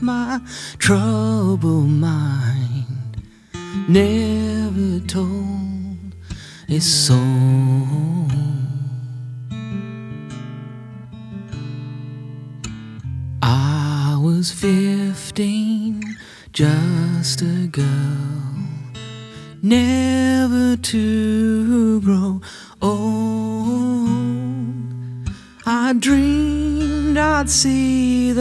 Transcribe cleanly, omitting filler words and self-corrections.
of my troubled mind, never told its soul. I was 15, just a girl, never to grow old. I dreamed I'd see the